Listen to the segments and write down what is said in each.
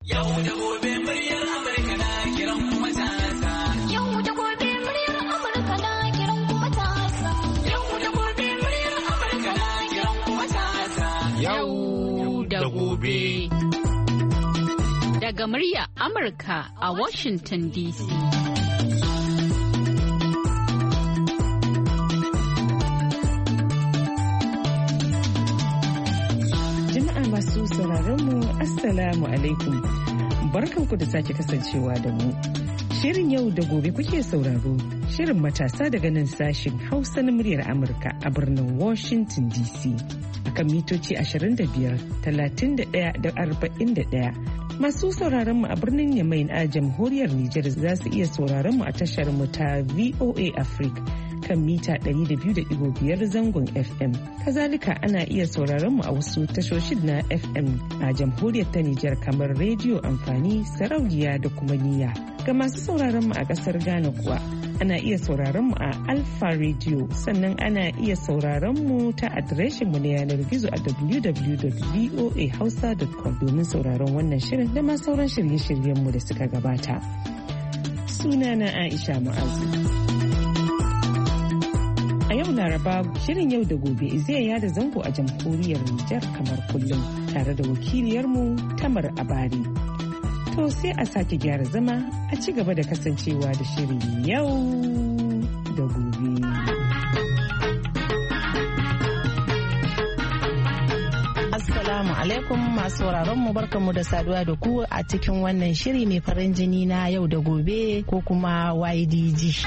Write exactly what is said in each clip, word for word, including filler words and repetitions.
Yau da gobe muryar Amurka na kiran kuma matasa. Yau da gobe muryar Amurka na kiran kuma matasa. Yau da gobe muryar Amurka na kiran kuma matasa. Yau da gobe. Daga muryar Amurka a Washington D C. Masu sauraron mu Assalamu alaikum. Barkanku da sake kasancewa da mu. Shirin yau da gobe kuke sauraro. Shirin matasa daga nan sashin Hausa na muryar Amurka a birnin Washington D C. Akan mitoci ashirin da biyar, talatin da ɗaya da arba'in da ɗaya. Masu sauraron mu a birnin Yamai a jamhuriyar Nijar za su iya sauraron mu a tashar mu ta V O A Africa kan mita ɗari da biyu da ɗigo biyar zangon F M. Kazalika ana iya sauraron mu a wasu tashoshin na F M a jamhuriyar ta Nijar kamar rediyo amfani, sarauniya da kuma niyya. Ga masu sauraron mu a ƙasar Ghana kuwa ana iya sauraron mu a Alpha Radio, sannan ana iya sauraron mu ta adireshin mu na yanar gizo a w w w dot v o a hausa dot com domin sauraron wannan shirin da ma sauran shirye-shiryen mu da suka gabata. Sunana Aisha Mu'azu. A yau Laraba shirin yau da gobe zai yada zango a jamhuriyar Nijar kamar kullum tare da wakiliyarmu Tamar Abari. To sai a sake gyara zama a ci gaba da kasancewa da shirin yau da gobe. Assalamu alaikum masu sauraron mu, barkanmu da saduwa da ku a cikin wannan shiri mai farin jini na yau da gobe ko kuma Y D G.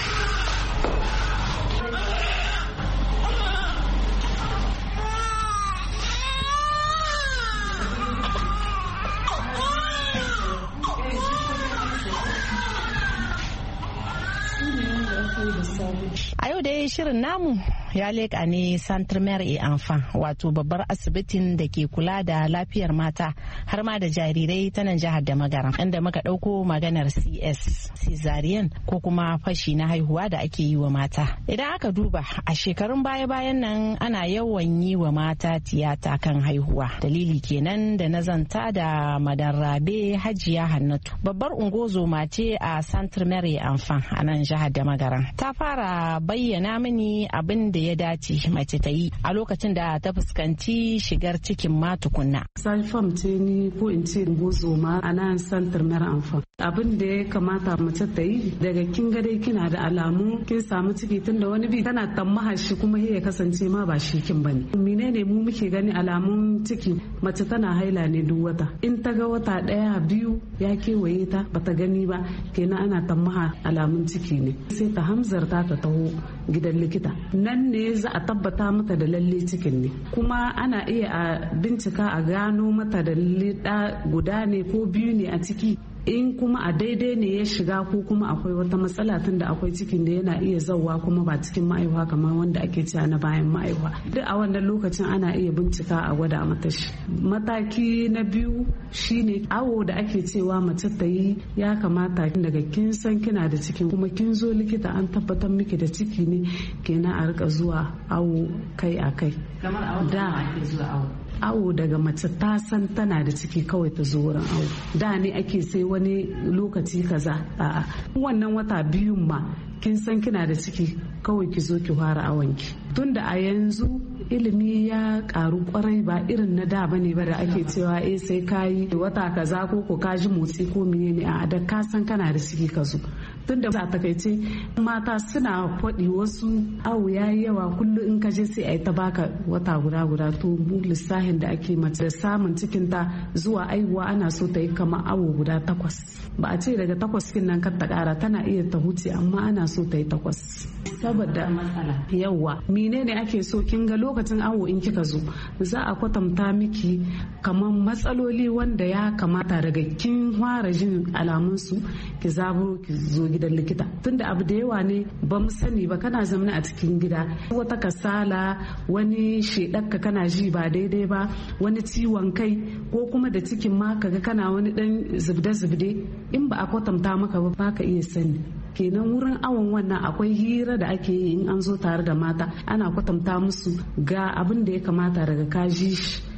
A yau dai shirin namu ya leƙa ne Centre Mère et Enfant, wato babbar asibitin da ke kula da lafiyar mata har ma da jarirai ta nan jihar da Magaran, inda muka ɗauko maganar C S cesarean ko kuma fashi na haihuwa da ake yi wa mata. Idan aka duba a shekarun baya-bayan nan ana yawan yi wa mata tiyata kan haihuwa. Dalili kenan da na zanta da Madan Rabe Hajiya Hannatu, babbar ungozoma ce a Centre Mère et Enfant a nan jihar da Magaran. Ta fara bayyana mini abin da ya dace mace ta yi a lokacin da ta fuskanci shigar cikin ma tukunna. Salfam ce ni ko in ce gozoma a nan Centre Mère et Enfant. Abin da ya kamata mace ta yi daga kin ga dai kina da alamu kin samu ciki, tun da wani bi tana tammaha shi kuma ya kasance ma ba shi kin bane. Menene mu muke gani alamun ciki? Mace tana haila ne duk wata. In ta ga wata daya biyu ya kewaye ta bata gani ba, kenan ana tammaha alamun ciki ne. Sai ta hamzarta ta taho gidan likita. Nan ne za a tabbata mata da lalle cikin ne, kuma ana iya a bincika a gano mata da lalle ɗa guda ne ko biyu ne a ciki. In kuma a daidai ne ya shiga ko kuma akwai wata matsala, tun da akwai cikin da yana iya zauwa kuma ba cikin ma'aihuwa kamar wanda ake cewa na bayan ma'aihuwa. Duk a wannan lokacin ana iya bincika a gwada mata shi. Mataki na biyu shine awo da ake cewa mace ta yi. Ya kamata daga kin san kina da cikin kuma kin zo likita an tabbatar miki da ciki ne, kenan a rika zuwa awo kai a kai. Kamar a wata ake zuwa awo. Awo daga mace ta san tana da ciki kawai ta zo wurin awo. Da ne ake sai wani lokaci kaza, a'a wannan wata biyun ma kin san kina da ciki kawai ki zo ki fara awonki. Tunda a yanzu ilimi ya karu kwarai, ba irin na da bane ba da ake cewa eh sai kayi wata kaza ko ko kaji motsi ko menene, a da ka san kana da ciki ka zo. Tunda a takaice mata suna faɗi wasu awo yayi yawa, kullum in ka je sai ai ta baka wata guda guda. To mu lissahin da ake mace da samun cikin ta zuwa aihuwa ana so ta yi kamar awo guda takwas. Ba a ce daga takwas kin nan kar ta kara, tana iya ta huce amma ana so ta yi takwas. Saboda matsala yawa menene ake so, kin ga lokacin awo in kika zo za a kwatanta miki kamar matsaloli wanda ya kamata daga kin fara jin alamun su ki zaburo ki zo gidan likita. Tunda abu da yawa ne ba mu sani ba, kana zamana a cikin gida wata kasala, wani shedakka kana ji ba daidai ba, wani ciwon kai ko kuma da cikin ma kaga kana wani dan zubde zubde, in ba a kwatanta maka ba baka iya sani. Kenan wurin awon wannan akwai hira da ake yi in an zo tare da mata, ana kwatanta musu ga abin da ya kamata daga kaji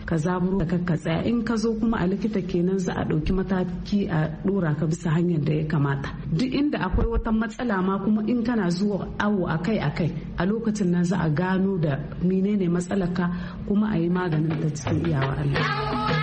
ka zaburo da ka tsaya. In ka zo kuma a likita kenan za a ɗauki mataki a ɗora ka bisa hanyar da ya kamata. Duk inda akwai wata matsala ma kuma in kana zuwa awo akai akai a lokacin nan za a gano da menene matsalar ka kuma a yi maganin ta cikin iyawa Allah.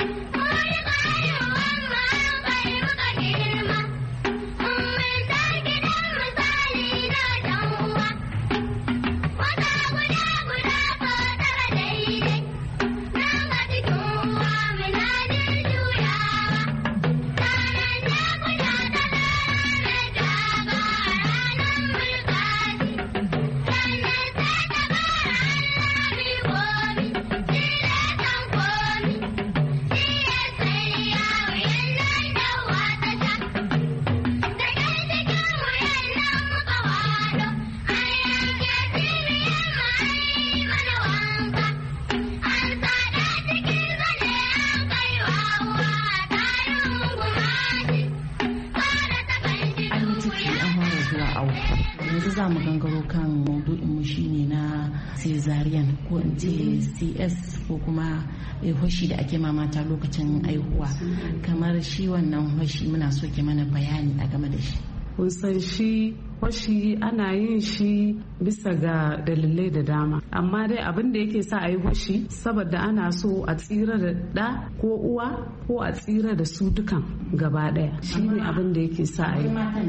yanzu za mu gangaro kan maudu'inmu shine na cesarean ko in ce C S ko kuma hoshi da ake mamata lokacin aihuwa. Kamar shi wannan hoshi muna so ke mana bayani a game da shi. Kun san shi hoshi ana yin shi bisa ga dalilai da dama, amma dai abin da yake sa a yi hoshi saboda ana so a tsira da ɗa ko uwa ko a tsira da su dukan gaba ɗaya, shi ne abin da yake sa a yi.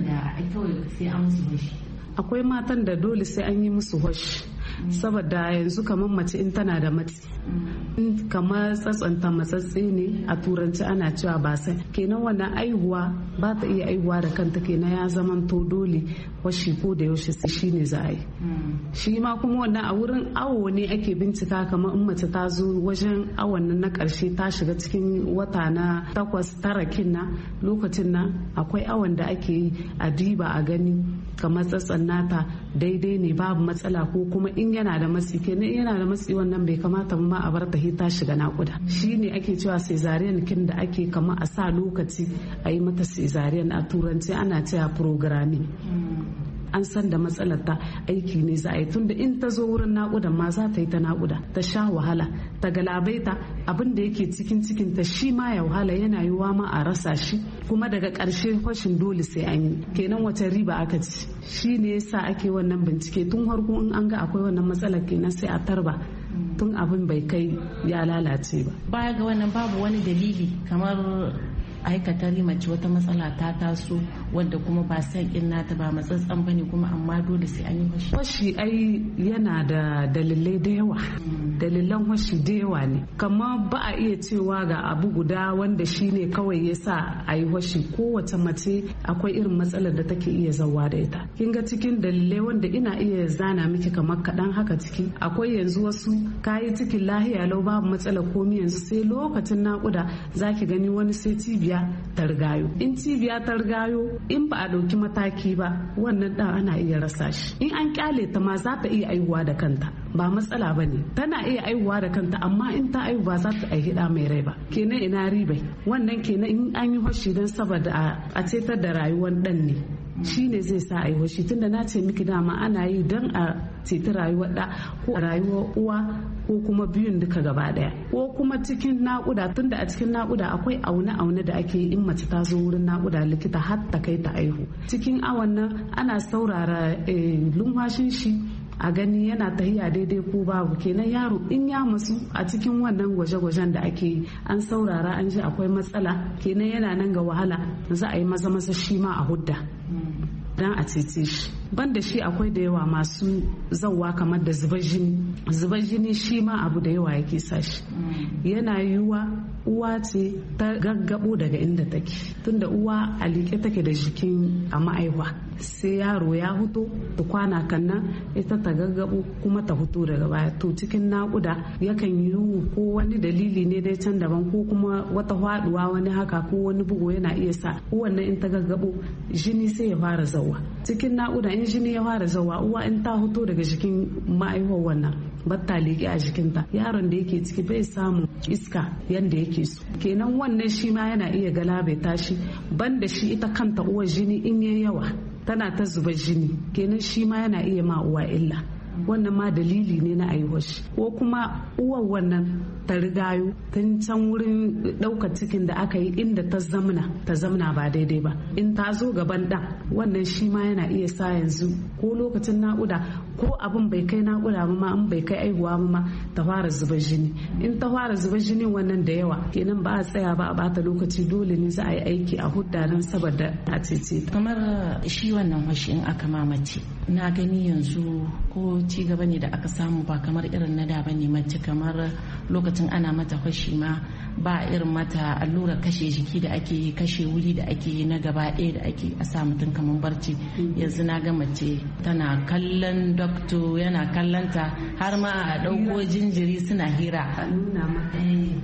Akwai matan da dole sai an yi musu hoshi saboda yanzu kamar mace in tana da matsi, kamar tsatsanta matsatsi ne a turanci ana cewa ba sai kenan wannan aihuwa ba ta iya aihuwa da kanta, kenan ya zaman to dole washi ko da yaushe sai shine za a yi. Shi ma kuma wannan a wurin awo ne ake bincika, kamar in mace ta zo wajen awon nan na karshe ta shiga cikin wata na takwas tara kinna, lokacin nan akwai awon da ake yi a diba a gani kamar tsatsan nata daidai ne babu matsala, ko kuma in yana da matsi, kenan yana da matsi wannan bai kamata ma a bar ta ta shiga nakuda. Shine ake cewa cesarean kin da ake kama a sa lokaci a yi mata cesarean, a turanci ana cewa programming. An san da matsalar ta aiki ne za a yi, tunda in ta zo wurin nakuda ma za ta yi ta nakuda ta sha wahala ta galabaita, abin da yake cikin cikin ta shi ma ya wahala, yana yiwuwa ma a rasa shi, kuma daga ƙarshe fashin dole sai an yi. Kenan wata riba aka ci, shi ne yasa ake wannan bincike tun farko in an ga akwai wannan matsalar, kenan sai a tarba tun abin bai kai ya lalace ba. Baya ga wannan babu wani dalili kamar aikatari mace wata matsala ta taso wadda kuma ba sakin nata ba matsatsan bane kuma amma dole sai an yi hoshi. Hoshi ai yana da dalilai da yawa, dalilan hoshi da yawa ne, kamar ba a iya cewa ga abu guda wanda shine kawai ya sa a yi hoshi. Kowace mace akwai irin matsalar da take iya zawa da ita. Kin ga cikin dalilai wanda ina iya zana miki kamar kaɗan haka ciki, akwai yanzu wasu kayi cikin lahiya lau babu matsalar komi, yanzu sai lokacin naƙuda zaki gani wani sai cibiya targayo. In cibiya targayo in ba a ɗauki mataki ba wannan ɗan ana iya rasa shi. In an kyale ta ma za ta iya aihuwa da kanta, ba matsala ba ne, tana iya aihuwa da kanta, amma in ta aihu ba za ta aihi ɗa mai rai ba. Kenan ina ribai wannan, kenan in an yi hoshi don saboda a cetar da rayuwar ɗan ne, shi ne zai sa a yi hoshi. Tunda na ce miki dama ana yi don a ceti rayuwar ɗa ko rayuwar uwa ko kuma biyun duka gaba ɗaya, ko kuma cikin naƙuda, tunda a cikin naƙuda akwai aune-aune da ake yi in mace ta zo wurin naƙuda likita har ta kai ta aihu. Cikin awon nan ana saurara lumfashin shi a gani yana tahiya daidai ko babu, kenan yaro in ya matsu a cikin wannan gwaje-gwajen da ake yi an saurara an ji akwai matsala, kenan yana nan ga wahala, za a yi maza-maza shi ma a hudda dan a cece shi. Banda shi akwai da yawa masu zawwa kamar da zubar jini. Zubar jini shi ma abu da yawa yake sa shi. Yana yiwuwa uwa ce ta gaggabo daga inda take, tunda uwa a liƙe take da jikin a ma'aiwa, sai yaro ya huto ta kwana kannan ita ta gaggabo kuma ta huto daga baya. To cikin naƙuda yakan yiwu ko wani dalili ne dai can daban, ko kuma wata haɗuwa wani haka ko wani bugu yana iya sa wannan in ta gaggabo jini sai ya fara zawa cikin naƙuda. In jini ya fara zawa, uwa in ta huto daga jikin ma'aihuwar wannan batta liƙe a jikinta, yaron da yake ciki bai samu iska yanda yake so, kenan wannan shi ma yana iya galabaita shi. Banda shi ita kanta uwar jini in yayi yawa tana ta zuba jini, kenan shi ma yana iya ma uwa illa. wannan ma dalili ne na ayi hoshi. Ko kuma uwar wannan ta rigayo tun can wurin ɗaukar cikin da aka yi inda ta zamna ta zamna ba daidai ba, in ta zo gaban ɗan wannan shi ma yana iya sa yanzu ko lokacin naƙuda ko abin bai kai naƙuda ba ma in bai kai aihuwa ba ma ta fara zuba jini. In ta fara zuba jini wannan da yawa kenan ba a tsaya ba a bata lokaci, dole ne za a yi aiki a hudda don saboda a cece. Kamar shi wannan hoshi in aka mamace na gani yanzu ko ci gaba ne da aka samu ba kamar irin na da bane, mace kamar lokacin ana mata hoshi ma ba irin mata allura kashe jiki da ake yi, kashe wuri da ake yi na gaba ɗaya da ake a sa mutum kamar barci. Yanzu na ga mace tana kallon dokto yana kallonta har ma a ɗauko jinjiri suna hira a nuna mata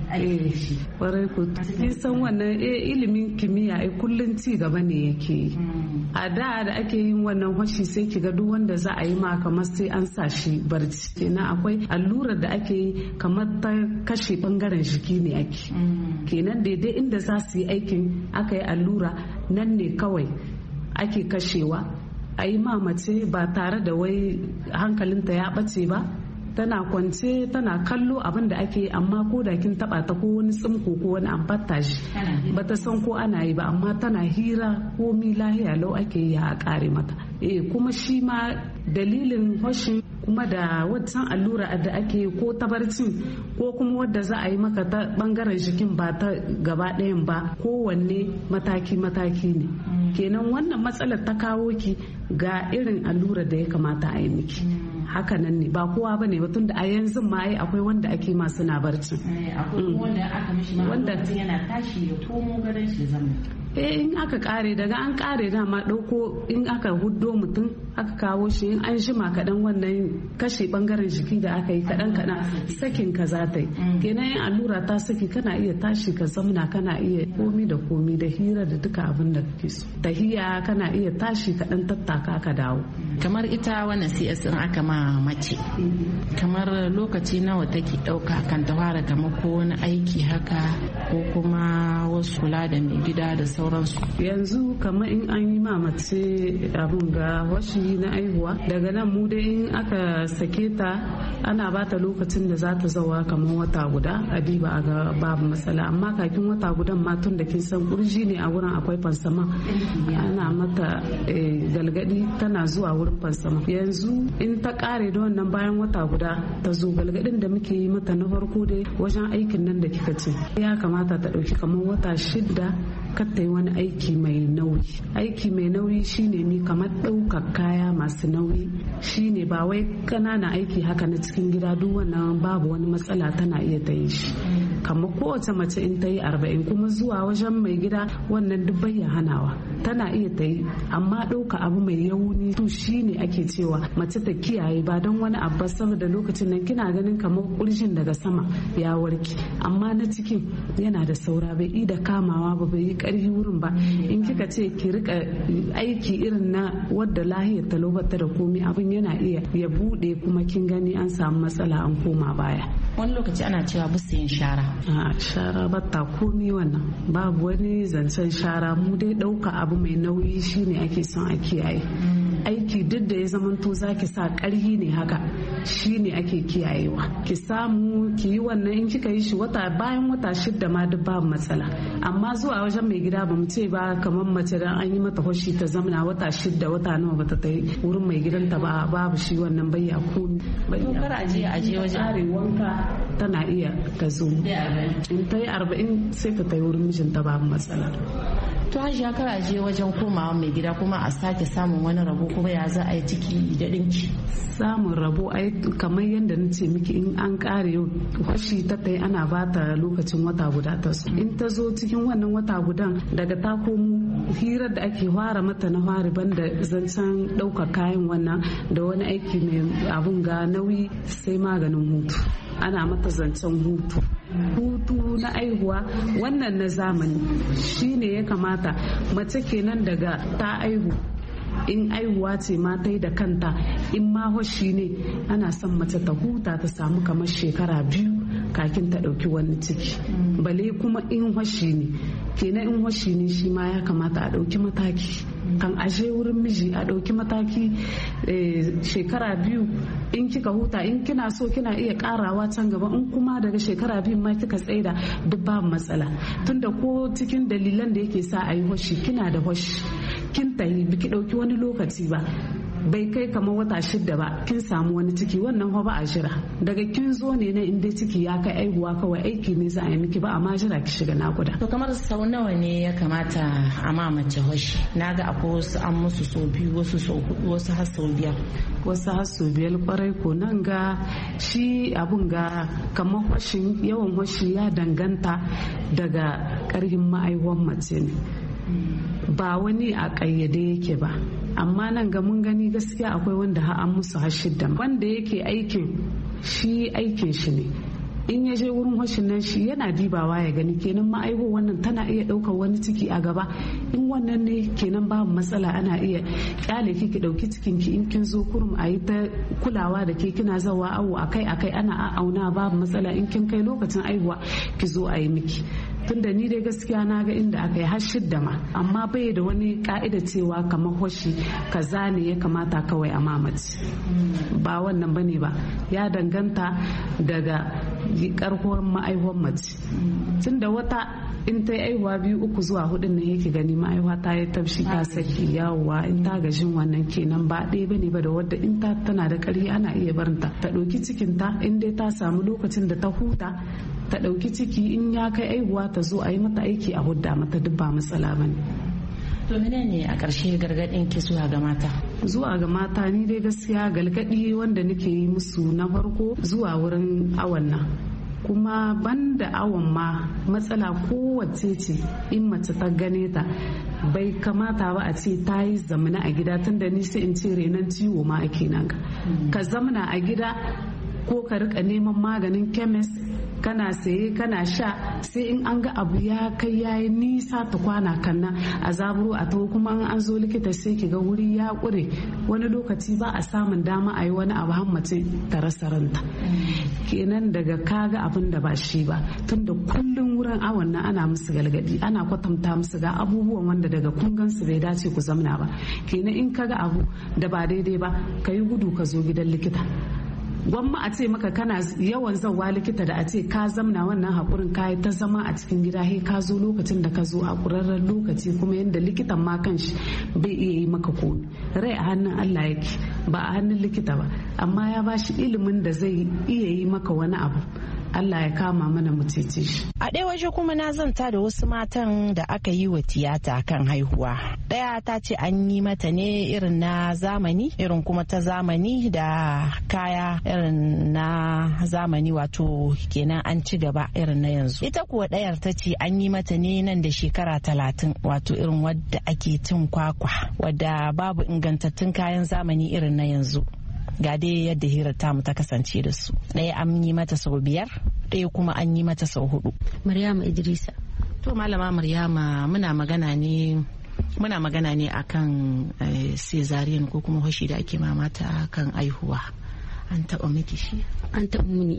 shi kwarai ku kin san wannan ilimin kimiyya ai kullun ci gaba ne yake yi. A da da ake yin wannan hoshi sai kiga duk wanda za a yi ma kamar sai an sa shi barci, kenan akwai allurar da ake yi kamar ta kashe bangaren jiki ne ake, kenan daidai inda za su yi aikin aka yi allura nan ne kawai ake kashewa a yi mamace ba tare da wai hankalinta ya ɓace ba, tana kwance tana kallo abin da ake yi, amma ko da kin taba ta ko wani tsimko ko wani ambata shi ba ta san ko ana yi ba, amma tana hira komi lahiya lau ake yi a kare mata. Eh kuma shi ma dalilin hoshin kuma da wancan allura da ake yi ko ta barcin ko kuma wadda za a yi maka ta bangaren jikin ba ta gaba ɗayan ba, kowanne mataki mataki ne. Kenan wannan matsalar ta kawo ki ga irin allura da ya kamata a yi miki. Haka nan ne ba kowa bane ba, tunda a yanzu ma ai akwai wanda ake ma suna barci, akwai wanda aka mishi ma wanda yana tashi ya tomo gadon shi zama. Eh in aka kare daga an kare dama dauko in aka huddo mutum aka kawo shi in an jima kaɗan wannan kashe bangaren jiki da aka yi kaɗan kaɗan sakin ka za ta yi. Kenan yin allura ta saki kana iya tashi ka zamna, kana iya komi da komi da hira da duka abin da kake so. Tahiya kana iya tashi kaɗan tattaka ka dawo. Kamar ita wannan C S in aka ma mace kamar lokaci nawa take ɗauka kan ta fara kamar ko wani aiki haka ko kuma wasu kula da mai gida da sauransu. Yanzu kamar in an yi ma mace abun ga washi na aihuwa daga nan mu dai in aka sake ta ana ba ta lokacin da za ta zawa kamar wata guda a diba a ga babu matsala, amma kakin wata gudan ma tun da kin san kurji ne a wurin akwai fansama ana mata galgadi tana zuwa wurin fansama. Yanzu in ta kare da wannan bayan wata guda ta zo, galgadin da muke yi mata na farko dai wajen aikin nan da kika ce ya kamata ta dauki kamar wata shida kar ta yi wani aiki mai nauyi. Aiki mai nauyi shine mi kamar ɗaukar kaya masu nauyi, shine ba wai ƙananan aiki haka na cikin gida, duk wannan babu wani matsala tana iya ta yi shi kamar kowace mace in ta yi arba'in, kuma zuwa wajen mai gida wannan duk bai hanawa tana iya ta yi, amma ɗauka abu mai yauni to shine ake cewa mace ta kiyaye ba don wani abu saboda lokacin nan kina ganin kamar kurjin daga sama ya warke, amma na cikin yana da saura bai yi da kamawa ba bai yi karfi wurin ba. In kika ce ki rika aiki irin na wadda lahiyar ta lobata da komi abin yana iya ya bude kuma kin gani an samu matsala an koma baya. Wani lokaci ana cewa busu yin shara. A shara batta komi wannan babu wani zancen shara, mu dai ɗauka abu mai nauyi shine ake son a kiyaye. Aiki duk da ya zamanto zaki sa ƙarhi ne haka shine ake kiyayewa, ki samu ki yi wannan in kika yi shi wata bayan wata shida ma duk babu matsala, amma zuwa wajen mai gida ba mu ce ba kamar mace dan an yi mata hoshi ta zamana wata shida wata nawa bata ta yi wurin mai gidanta ba, babu shi wannan bayya komi. Kar aje aje wajen wanka tana iya ta zo in ta yi arba'in sai ta yi wurin mijinta babu matsala. To hajiya kar aje wajen komawa mai gida kuma a sake samun wani rabo kuma ya za a yi ciki da dinki. Samun rabo ai kamar yadda na ce miki in an kare hoshi ta tai ana bata lokacin wata guda ta so in ta zo cikin wannan wata gudan daga ta komo hirar da ake fara mata na fari banda zancen ɗaukar kayan wannan da wani aiki mai abun ga nauyi sai maganin hutu, ana mata zancen hutu hutu na aihuwa wannan na zamani shine ya kamata mace kenan daga ta aihu in aihuwa ce ma ta yi da kanta in ma hoshi ne ana son mace ta huta ta samu kamar shekara biyu kakin ta ɗauki wani ciki, bale kuma in hoshi ne kenan in hoshi ne shi ma ya kamata a ɗauki mataki kan ashe wurin miji a ɗauki mataki shekara biyu in kika huta in kina so kina iya karawa can gaba in kuma daga shekara biyu ma kika tsaida duk babu matsala tunda ko cikin dalilan da yake sa a yi hoshi kina da hoshi kin tayi biki ɗauki wani lokaci ba bai kai kamar wata shida ba kin samu wani ciki wannan fa ba a jira daga kin zo ne na inda ciki ya kai aihuwa kawai aiki ne za a yi miki ba amma jira ki shiga nakuda. To kamar sau nawa ne ya kamata a ma mace hoshi? Naga akwai wasu an musu sau biyu wasu sau hudu wasu har sau biyar. Wasu har sau biyar kwarai ko nan ga shi abun ga kamar hoshin yawan hoshi ya danganta daga karhin ma'aihuwan mace ne. Ba wani a ƙayyade yake ba amma nan ga mun gani gaskiya akwai wanda ha an musu har shidda wanda yake aikin shi aikin shi ne in ya je wurin hoshin nan shi yana dibawa ya gani kenan ma'aiho wannan tana iya ɗaukar wani ciki a gaba in wannan ne kenan babu matsala ana iya kyale ki ki ɗauki cikin ki in kin zo kurum a yi ta kulawa da ke kina zawa awo akai akai ana auna babu matsala in kin kai lokacin aihuwa ki zo a yi miki tunda ni dai gaskiya na ga inda aka yi har shidda ma amma bai da wani ka'ida cewa kamar hoshi kaza ne ya kamata kawai a mamaci ba wannan bane ba ya danganta daga karkuwar ma'aihuwar mace tunda wata in ta yi aihuwa biyu uku zuwa hudun ne yake gani ma'aihuwa ta yi tafshi ta saki yawowa in ta gashin wannan kenan ba ɗaya bane ba da wadda in ta tana da ƙarfi ana iya barinta ta ɗauki cikinta in dai ta samu lokacin da ta huta ta ɗauki ciki in ya kai aihuwa ta zo a yi mata aiki a hudda mata duk ba matsala bane. To ne a ƙarshe gargaɗin ki zuwa ga mata? Zuwa ga mata ni dai gaskiya galgadi wanda nake yi musu na farko zuwa wurin awon nan kuma banda awon ma matsala kowace ce in mace ta gane ta bai kamata ba a ce ta yi zamana a gida tunda ni sai in ce renon ciwo ma ake nan ka zamana a gida ko ka rika neman maganin chemist kana saye kana sha sai in an ga abu ya kai yayi nisa ta kwana kanna a zaburo a taho kuma an zo likita sai ki ga wuri ya kure wani lokaci ba a samun dama a yi wani abu hammace ta rasa ranta kenan daga kaga abin da ba shi ba tunda kullum wurin awon nan ana musu galgadi ana kwatanta musu ga abubuwan wanda daga kun gansu bai dace ku zamna ba kenan in kaga abu da ba daidai ba ka yi gudu ka zo gidan likita gwamma a ce maka kana yawan zawa likita da a ce ka zamna wannan haƙurin ka ta zama a cikin gida he ka zo lokacin da ka zo a ƙurarren lokaci kuma yadda likitan ma kanshi bai iya yi maka komi rai a hannun Allah yake ba a hannun likita ba amma ya bashi ilimin da zai iya yi maka wani abu Allah ya kama mana mu cece shi. A ɗaya waje kuma na zanta da wasu matan da aka yi wa tiyata kan haihuwa. Ɗaya ta ce an yi mata ne irin na zamani, irin kuma ta zamani da kaya irin na zamani wato kenan an ci gaba irin na yanzu. Ita kuwa ɗayar ta ce an yi mata ne nan da shekara talatin wato irin wadda ake cin kwakwa wadda babu ingantattun kayan zamani irin na yanzu. Ga dai yadda hirar tamu ta kasance da su. Ɗaya an yi mata sau biyar, ɗaya kuma an yi mata sau hudu. Maryama Idrisa. To malama Maryama muna magana ne muna magana ne akan cesarean ko kuma hoshi da ake mamata kan aihuwa. An taɓa miki shi? An taɓa muni.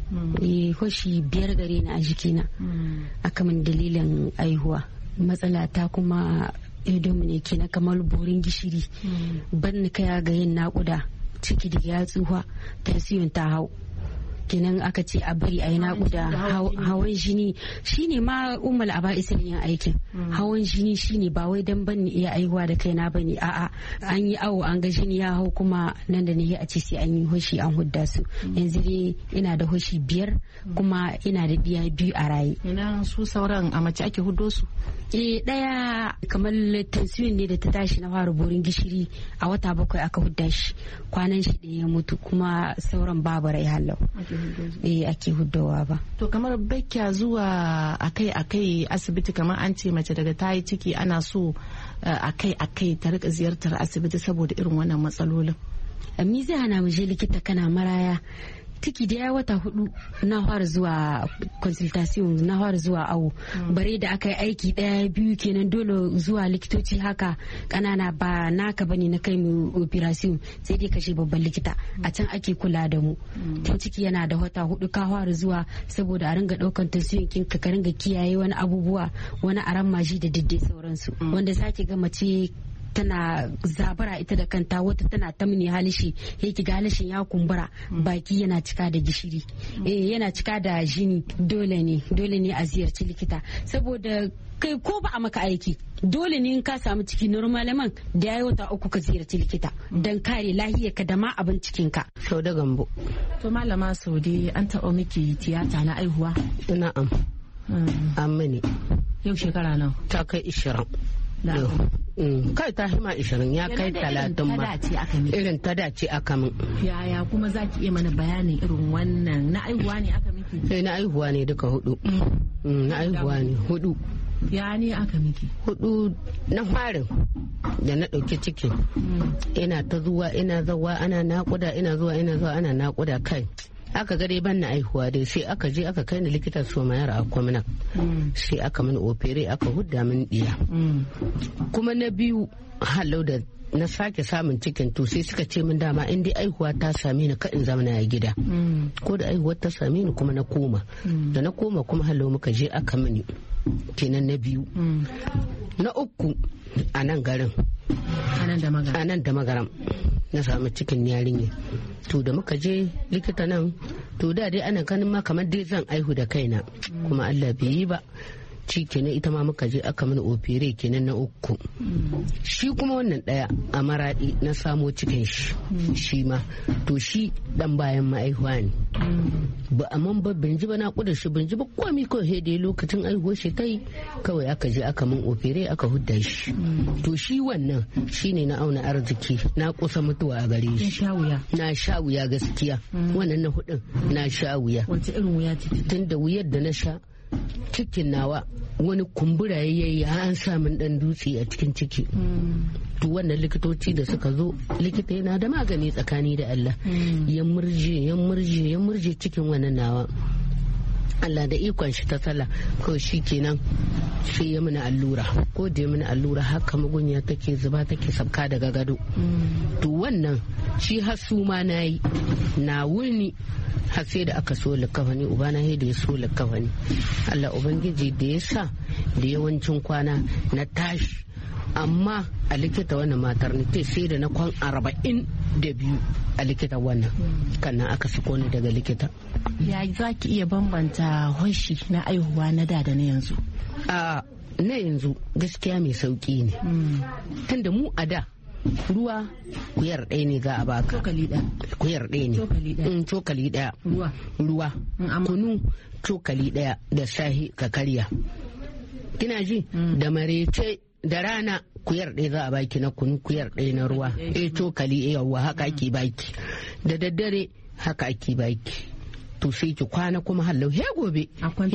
Hoshi biyar gare ni a jikina akan dalilin aihuwa. Matsala ta kuma idan ne kenan kamar borin gishiri. Ban ni kaya ga yin naƙuda. Ciki da ya tsuha tensiyon ta hau kenan aka ce a bari a yi naƙuda hawan jini shine ma ummal a ba yin aikin hawan jini shine ba wai dan ban iya aihuwa da kaina bane a'a an yi awo an ga jini ya hau kuma nan da ne a ce sai an yi hoshi an hudda su yanzu dai ina da hoshi biyar kuma ina da biya biyu a raye. Ina su sauran a mace ake huddo su? Eh daya kamar tensiyon ne da ta tashi na fara borin gishiri a wata bakwai aka hudda shi kwanan shi da ya mutu kuma sauran babu rai hallau. Eh ake huddawa ba. To kamar bakya zuwa akai akai asibiti kamar an ce mace daga ta yi ciki ana so akai akai ta rika ziyartar asibiti saboda irin wannan matsalolin. Mi zai hana mu je likita kana maraya ciki da ya wata hudu na fara zuwa consultation na fara zuwa awo bare da aka yi aiki daya biyu kenan dole zuwa likitoci haka kanana ba naka bane na kai mu operation sai dai kashe babban likita a can ake kula da mu tun ciki yana da wata hudu ka fara zuwa saboda a ringa daukan tension kin ka ringa kiyaye wani abubuwa wani aran maji da diddai sauransu wanda zaki ga mace tana zabara ita da kanta, wata tana tamni halishi yake ga halishin ya kumbura, baki yana cika da gishiri, eh yana cika da jini. Dole ne dole ne a ziyarci likita, saboda kai ko ba a maka aiki dole ne in ka samu ciki normalaman da yayi wata uku ka ziyarci likita dan kare lahiyarka da ma abin cikinka. Sau da gambo. To malama Saude, an taɓa miki tiyata na aihuwa? Na'am. An mini. Yau shekara nawa? Ta kai ishirin. Yau. Kai ta hima ishirin ya kai talatin ma. Irin ta dace aka min. Yaya kuma za ki iya mana bayanin irin wannan na aihuwa ne aka miki? Eh na aihuwa ne duka hudu. Na aihuwa ne hudu. Ya ne aka miki? Hudu na farin da na ɗauki cikin. Ina ta zuwa ina zawa ana naƙuda ina zuwa ina zuwa ana naƙuda kai. Aka ga dai ban na aihuwa dai sai aka je aka kai ni likita su mayar a kwamina. Sai aka mini opere aka hudda min diya. Kuma na biyu halau da na sake samun cikin to sai suka ce min dama in dai aihuwa ta same ni ka in zama na gida. Ko da aihuwar ta same ni kuma na koma. Da na koma kuma halau muka je aka mini. Kenan na biyu. Na uku a nan garin. A nan da magaram. Na samu cikin yarinya. To da muka je likita nan to da dai ana ganin ma kamar dai zan aihu da kaina kuma Allah bai yi ba. Ci kenan ita ma muka je aka mana opere kenan na uku. Shi kuma wannan daya a maradi na samo cikin shi shi ma to shi dan bayan ma'aihuwa ne. Ba amma ba ban ji ba na kuda shi ban ji ba komai ko he dai lokacin aihuwar shi kai kawai aka je aka min opere aka hudda shi. To shi wannan shine na auna arziki na kusa mutuwa a gare shi. Na sha wuya gaskiya wannan na hudun na sha wuya. Wace irin wuya ce? Tunda wuyar da na sha cikin nawa wani kumbura yayi an sa min dan dutse a cikin ciki. To wannan likitoci da suka zo likita yana da magani tsakani da Allah ya murje ya murje ya murje cikin wannan nawa. Allah da ikon shi ta tsala ko shi kenan sai ya mana allura ko da ya mana allura haka magunya take zuba take sabka daga gado. To wannan shi har su ma nayi na wuni har sai da aka so likafani ubana sai da ya so likafani. Allah ubangiji da ya sa da yawancin kwana na tashi amma a likita wannan matar ne sai da na kwan arba'in da biyu a likita wannan kannan aka sako ni daga likita. Ya za ki iya bambanta hoshi na aihuwa na da da na yanzu? A na yanzu gaskiya mai sauki ne tunda mu a da ruwa kuyar ɗaya ne za a baka. Cokali ɗaya. Kuyar ɗaya ne. Cokali ɗaya. Ruwa. Ruwa. Kunu cokali ɗaya da sahi ka karya. Kina ji? Da marece da rana kuyar ɗaya za a baki na kunu kuyar ɗaya na ruwa. Eh cokali yawa haka ake baki. Da daddare haka ake baki. To sai ki kwana kuma hallau he gobe.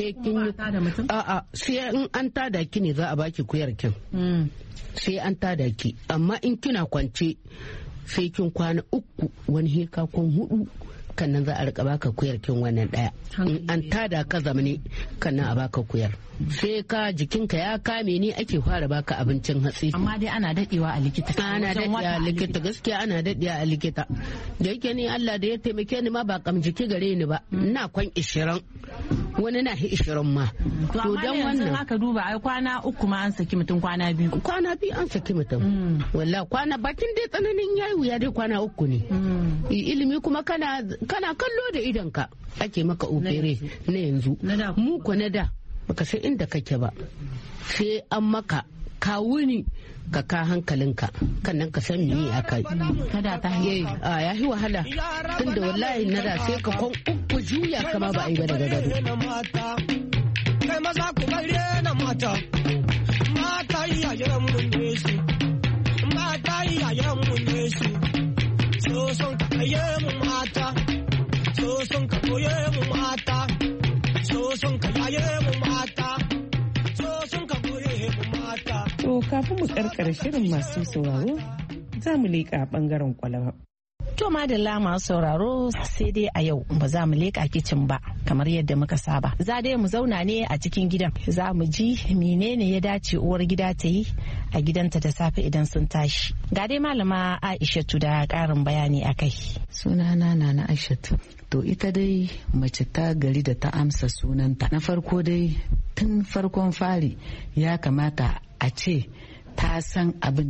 A'a sai in an tada ki ne za a baki kuyar kin. Sai an tada ki amma in kina kwance sai kin kwana uku wani heka kun hudu kannan za a rika baka kuyar kin wannan daya. In an tada ka zamane kannan a baka kuyar. Sai ka jikinka ya kame ne ake fara baka abincin hatsi. Amma dai ana dadewa a likita. Ana dadewa a likita gaskiya ana dadewa a likita. Da yake ni Allah da ya taimake ni ma ba kam jiki gare ni ba. Ina kwan ishirin wani na ishirin ma. To dan wannan aka duba ai kwana uku ma an saki mutum kwana biyu. Kwana biyu an saki mutum. Wallahi kwana bakin dai tsananin yayi wuya dai kwana uku ne. Ilimi kuma kana kana kallo da idonka ake maka opere na yanzu. Mu ko na da baka san inda kake ba sai an maka ka wuni ka ka hankalinka kan nan ka san me aka kada ta yi a ya yi wahala tunda wallahi na da sai ka kon uku juya kama ba a yi ba daga gado. Kai maza ku bare na mata mata iyayen mun ne su mata iyayen mun ne su so son ka kaye mu mata so son ka koye mu mata so son ka yaye mu mata so son ka koye mu mata. To kafin mu karkare shirin masu sauraro za mu leƙa bangaren kwalama. To madalla masu sauraro sai dai a yau ba za mu leƙa kicin ba kamar yadda muka saba. Za dai mu zauna ne a cikin gidan. Za mu ji menene ya dace uwar gida ta yi a gidanta da safe idan sun tashi. Ga dai malama Aishatu da ƙarin bayani a kai. Sunana Nana Aishatu. To ita dai mace ta gari da ta amsa sunanta. Na farko dai tun farkon fari ya kamata a ce ta san abin da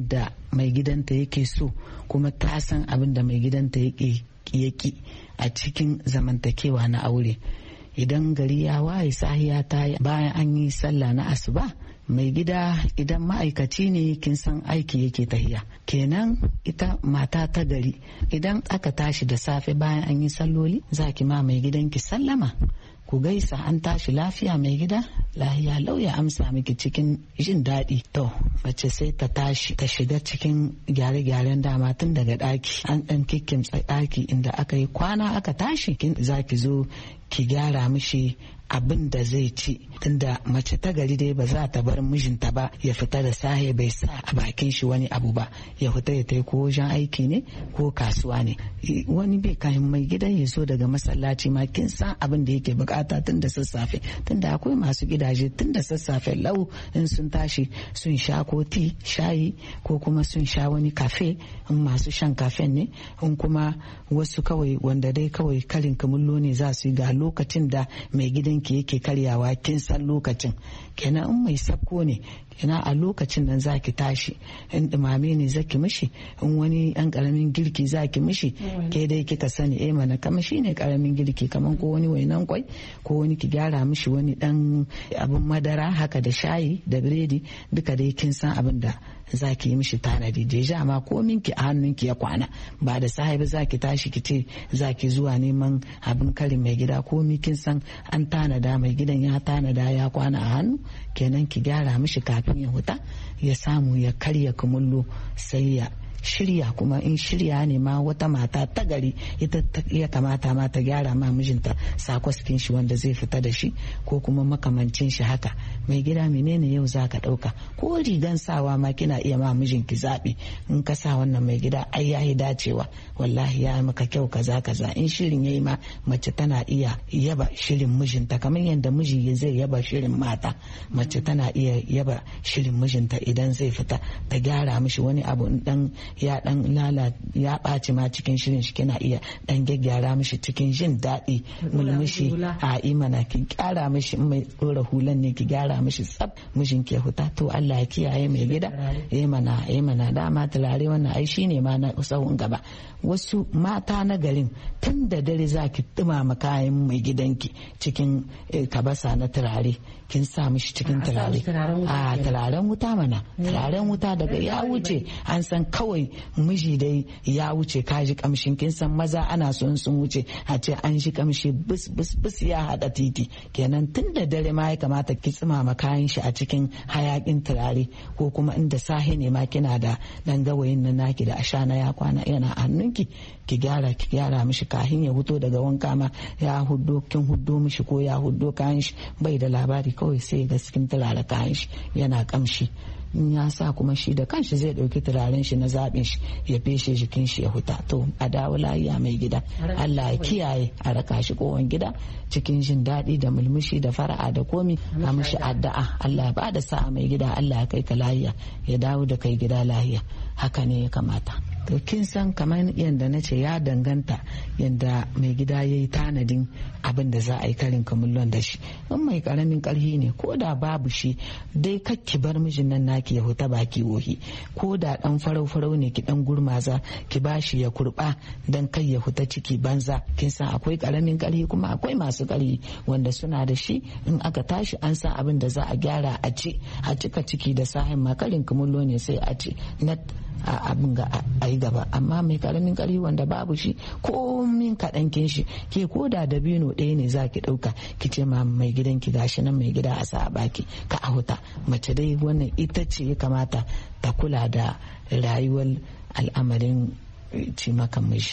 mai gidanta yake so kuma ta san abin da mai gidanta yake yaki a cikin zamantakewa na aure. Idan gari ya waye sahiya ta bayan an yi sallah na asuba, mai gida idan ma'aikaci ne kin san aiki yake tahiya, kenan ita mata ta gari idan aka tashi da safe bayan an yi salloli za ki ma mai gidanki sallama, ku gaisa, an tashi lafiya mai gida, lahiya lauya amsa miki cikin jin daɗi. To mace sai ta tashi ta shiga cikin gyare-gyaren dama tun daga ɗaki, an ɗan kikkimtsa ɗaki inda aka yi kwana aka tashi, kin za ki zo ki gyara mishi abin da zai ci, tunda mace ta gari dai ba za ta bar mijinta ba ya fita da sahe bai sa a bakin shi wani abu ba, ya fita ya tai ko wajen aiki ne ko kasuwa ne. Wani bai kayan mai gidan ya zo daga masallaci ma kin san abin da yake bukata tun da sassafe, tunda akwai masu gidaje tun da sassafe lau in sun tashi sun sha ko ti shayi ko kuma sun sha wani kafe, in masu shan kafen ne, in kuma wasu kawai wanda dai kawai karin kamullo ne za su yi ga lokacin da mai gidan ki yake karyawa kin san lokacin. Kenan in mai sabko ne kenan a lokacin nan zaki tashi, in dumame ne zaki mishi, in wani dan karamin girki zaki mishi, ke dai kika sani eh mana kama shine karamin girki kaman ko wani wainan kwai ko wani ki gyara mishi wani dan abin madara haka da shayi da biredi, duka dai kin san abin da zaki yi mishi tanadi. Deja ma komin ki a hannunki ya kwana, ba da sahibi zaki tashi ki ce zaki zuwa neman abin karin mai gida, komi kin san an tanada, mai gidan ya tanada ya kwana a hannu, kenan ki gyara mishi kafin ya huta ya samu ya karya kumullo sai ya shirya. Kuma in shirya ne ma wata mata ta gari ita ya kamata ma ta gyara ma mijinta sakwaskin shi wanda zai fita da shi ko kuma makamancin shi haka. Mai gida menene yau za ka ɗauka, ko rigan sawa ma kina iya ma mijinki zaɓi, in ka sa wannan mai gida ai yayi dacewa, wallahi ya maka kyau kaza kaza. In shirin yayi ma mace tana iya yaba shirin mijinta kamar yadda miji zai yaba shirin mata, mace tana iya yaba shirin mijinta idan zai fita ta gyara mishi wani abu dan ya dan lala ya ɓaci ma cikin shirin shi, kina iya dan gyaggyara mishi cikin jin daɗi, mulmushi a imana ki gyara mishi, in mai ɗora hulan ne ki gyara mishi tsab mijin ke huta. To Allah ya kiyaye mai gida, eh mana eh mana dama tulare wannan ai shine ma na tsawon gaba. Wasu mata na garin tun da dare zaki dumama kayan mai gidanki cikin kabasa na turare, kin sa mishi cikin turare a turaren wuta mana, turaren wuta daga ya wuce an san kawai miji dai ya wuce, kaji kamshin, kin san maza ana son sun wuce a ce an shi kamshi bis bis bis ya hada titi, kenan tun da dare ma ya kamata ki tsimama kayan shi a cikin hayakin turare, ko kuma inda sahi ne ma kina da dan gawayin na naki da ashana ya kwana yana hannunki, ki gyara ki gyara mishi kahin ya huto daga wanka ma ya huddo kin huddo mishi ko ya huddo kayan shi bai da labari, kawai sai ga cikin turare kayan shi yana kamshi. In ya sa kuma shi da kanshi zai dauki turaren shi na zaɓin shi ya feshe jikin shi ya huta. To a dawo lafiya mai gida, Allah ya kiyaye, a raka shi kowan gida cikin jin daɗi da mulmushi da fara'a da komi, a mishi addu'a Allah ya bada sa'a mai gida, Allah ya kai ka lafiya ya dawo da kai gida lafiya. Haka ne ya kamata. To kin san kamar yadda na ce ya danganta yadda mai gida ya yi tanadin abin da za a yi karin kamulon da shi. In mai karamin karhi ne ko da babu shi dai kakki bar mijin nan naki ya huta baki wohi, ko da dan farau farau ne ki dan gurmaza ki bashi ya kurba dan kai ya huta ciki banza. Kin san akwai karamin karhi kuma akwai masu karhi wanda suna da shi, in aka tashi an san abin da za a gyara a ci a cika ciki da sahin ma karin kamullo ne sai a ci na a abin ga a yi gaba. Amma mai karamin karfi wanda babu shi ko min kaɗan kin shi ke ko da dabino ɗaya ne za ki ɗauka ki ce ma mai gidan ki gashi nan mai gida a sa a baki ka a huta. Mace dai wannan ita ce ya kamata ta kula da rayuwar al'amarin cimakan mishi.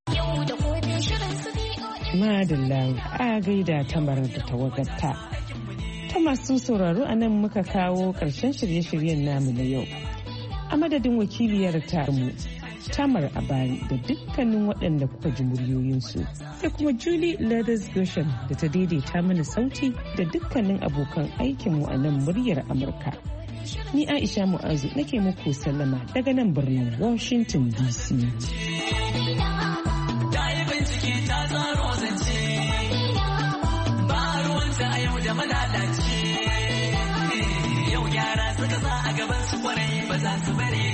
Madalla a gaida tamar da tawagarta. Ta masu sauraro a nan muka kawo ƙarshen shirye-shiryen namu na yau. A madadin wakiliyar tamu Tamar Abari da dukkanin waɗanda kuka ji muryoyinsu, sai kuma Julie Leathers Goshen da ta daidaita mana sauti da dukkanin abokan aikinmu a nan muryar Amurka. Ni Aisha Mu'azu nake muku sallama daga nan birnin Washington D C. Yau yara suka sa a gaban su kwarai ba za su bari